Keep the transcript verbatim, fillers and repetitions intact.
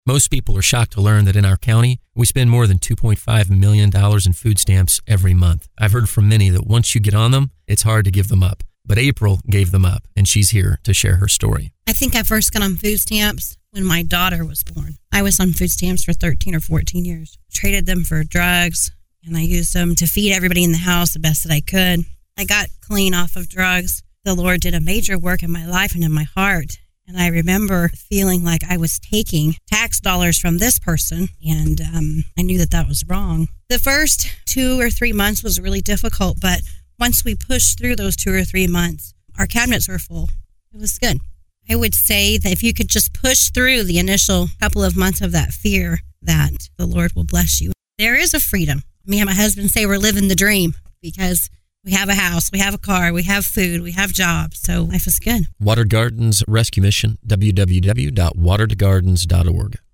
Most people are shocked to learn that in our county, we spend more than two point five million dollars in food stamps every month. I've heard from many that once you get on them, it's hard to give them up. But April gave them up, and she's here to share her story. I think I first got on food stamps when my daughter was born. I was on food stamps for thirteen or fourteen years. Traded them for drugs, and I used them to feed everybody in the house the best that I could. I got clean off of drugs. The Lord did a major work in my life and in my heart. And I remember feeling like I was taking tax dollars from this person, and um, I knew that that was wrong. The first two or three months was really difficult, but once we pushed through those two or three months, our cabinets were full. It was good. I would say that if you could just push through the initial couple of months of that fear, that the Lord will bless you. There is a freedom. Me and my husband say we're living the dream because we have a house, we have a car, we have food, we have jobs, so life is good. Watered Gardens Rescue Mission, w w w dot watered gardens dot org.